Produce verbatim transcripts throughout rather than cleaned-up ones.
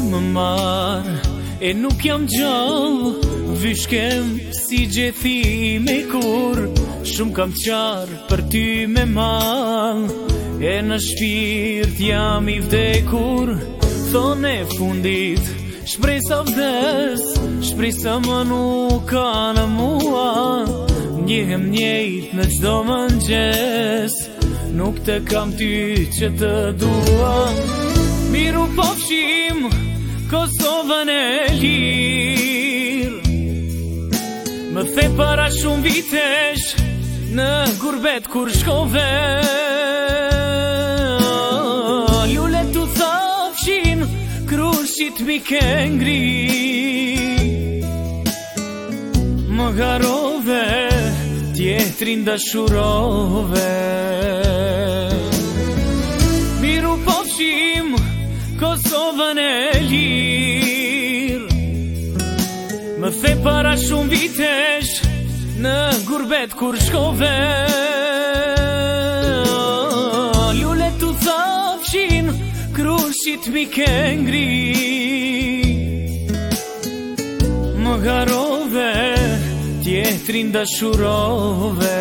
më marë e nuk jam gjallë, vyshkem si gjethi me kur. Shumë kam qarë për ty me malë, e në shpirt jam i vdekur. Thone fundit, shpresa vdes, shpresa më nuk ka në mua. Njihem njejt në gjdo mëngjes, nuk të kam ty që të dua. Miru pofshim Kosovën e lirë, më the para shumë vitesh në gurbet kur shkove. Lullet tu thafshin, krushit mi ke ngri. Më garove, tjetrin dashurove. Miru pofshim Kosovën e lirë, më the para shumë vitesh në gurbet kur shkove. Lullet tu thafshin, krushit mi ke ngri. Më garove, tjetrin dashurove.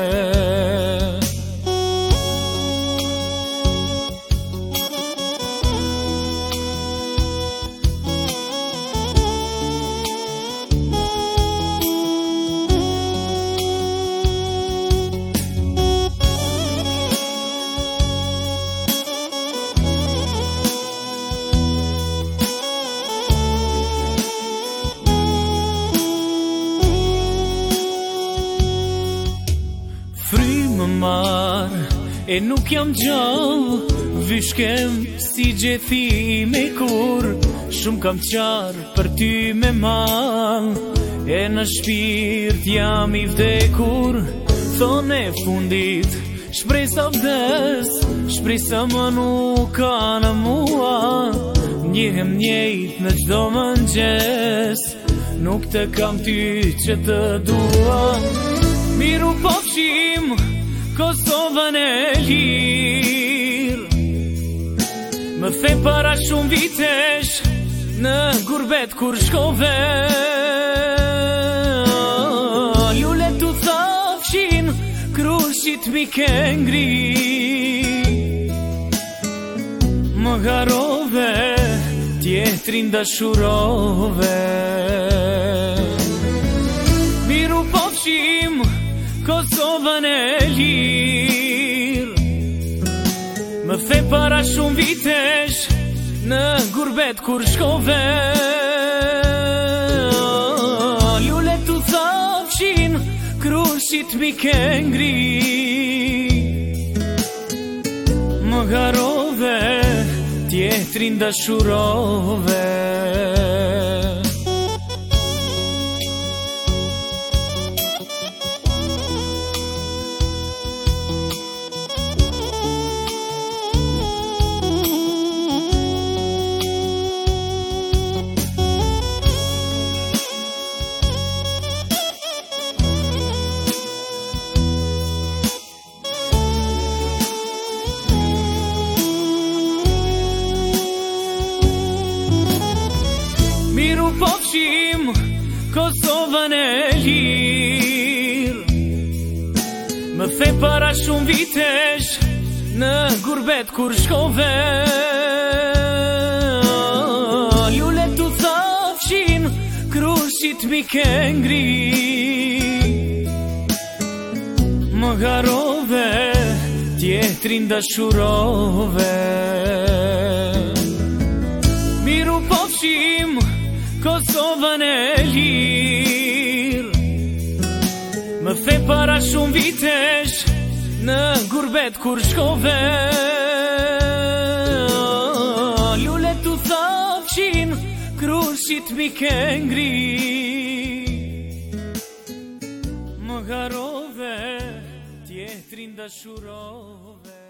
Më marë e nuk jam gjallë, vyshkem si gjethi me kur. Shumë kam qarë për ty me malë, e në shpirt jam i vdekur. Thone fundit, shpresa vdes, shpresa më nuk ka në mua. Njihem njejt në gjdo mëngjes, nuk të kam ty që të dua. Miru pofshim Kosovën e lirë, më the para shumë vitesh në gurbet kur shkove. Lullet tu thafshin, krushit mi ke ngri. Më garove, tjetrin dashurove. Miru pofshim Kosovën e lirë, më the para shumë vitesh në gurbet kur shkove. Lullet tu thafshin, krushit mi ke ngri. Më garove, tjetrin dashurove. Miru pofshim Kosovën e lirë, më the para shumë vitesh në gurbet kur shkove. Lullet tu thafshin, krushit mi ke ngri. Më garove, tjetrin dashurove. Miru pofshim Kosovën e lirë, më the para shumë vitesh në gurbet kur shkove. Lullet tu thafshin, krushit mi ke ngri. Më garove, tjetrin dashurove.